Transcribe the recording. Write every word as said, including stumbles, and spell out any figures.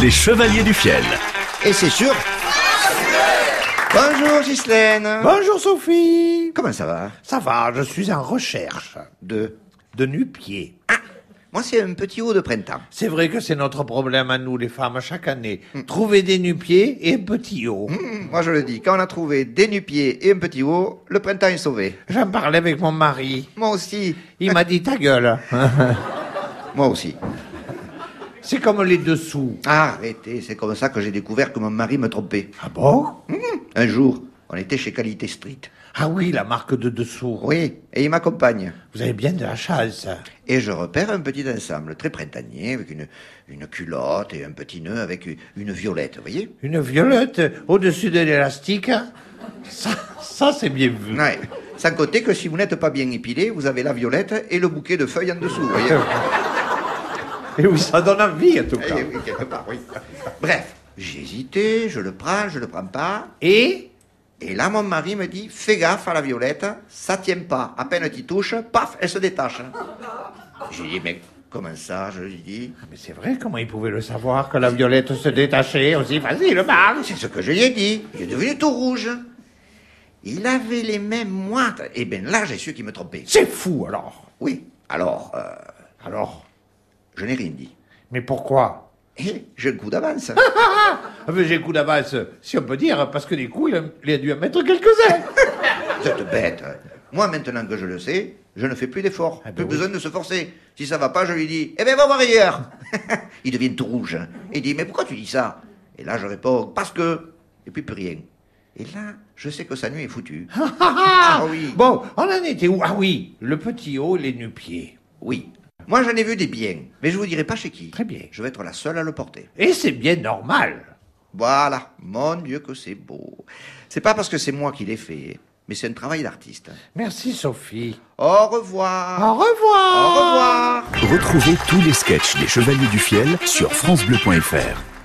Les Chevaliers du Fiel. Et c'est sûr. Bonjour Ghislaine. Bonjour Sophie. Comment ça va? Ça va, je suis en recherche De... de nu-pieds. Ah, moi c'est un petit haut de printemps. C'est vrai que c'est notre problème à nous les femmes chaque année. Trouver des nu-pieds et un petit haut. Mmh, moi je le dis, quand on a trouvé des nu-pieds et un petit haut, le printemps est sauvé. J'en parlais avec mon mari. Moi aussi. Il m'a dit ta gueule. Moi aussi. C'est comme les dessous. Ah, arrêtez, c'est comme ça que j'ai découvert que mon mari me trompait. Ah bon? Mmh, un jour, on était chez Qualité Street. Ah oui, la marque de dessous. Oui, et il m'accompagne. Vous avez bien de la chance. Et je repère un petit ensemble très printanier avec une, une culotte et un petit nœud avec une violette, vous voyez? Une violette au-dessus de l'élastique. Ça, ça c'est bien vu. Ouais. Sans compter que si vous n'êtes pas bien épilé, vous avez la violette et le bouquet de feuilles en dessous, vous voyez? Et oui, ça donne envie en tout cas. Eh oui, quelque part, oui. Bref, j'ai hésité, je le prends, je le prends pas. Et Et là, mon mari me dit, fais gaffe à la violette, ça tient pas. À peine tu touches, paf, elle se détache. J'ai dit, mais comment ça? Je lui dis, Mais c'est vrai, comment il pouvait le savoir que la violette se détachait aussi facilement? c'est ce que je lui ai dit. Il est devenu tout rouge. Il avait les mains moites. Et bien là, j'ai su qu'il me trompait. C'est fou alors. Oui, alors, euh, Alors, je n'ai rien dit. mais pourquoi? Et j'ai un coup d'avance. Ah, mais j'ai le coup d'avance, si on peut dire, parce que des coups, il a, il a dû en mettre quelques-uns. Vous êtes bête. Moi, maintenant que je le sais, je ne fais plus d'efforts. Ah ben plus oui. besoin de se forcer. Si ça va pas, je lui dis, eh bien, va voir ailleurs. Il devient tout rouge. Il dit, mais pourquoi tu dis ça? Et là, je réponds, parce que... Et puis plus rien. Et là, je sais que sa nuit est foutue. Ah oui. Bon, on en était où? Ah oui, le petit haut, les nu-pieds. Oui. Moi, j'en ai vu des biens, mais je vous dirai pas chez qui. Très bien. Je vais être la seule à le porter. Et c'est bien normal. Voilà. Mon Dieu que c'est beau. C'est pas parce que c'est moi qui l'ai fait, mais c'est un travail d'artiste. Merci Sophie. Au revoir. Au revoir. Au revoir. Retrouvez tous les sketchs des Chevaliers du Fiel sur francebleu point fr.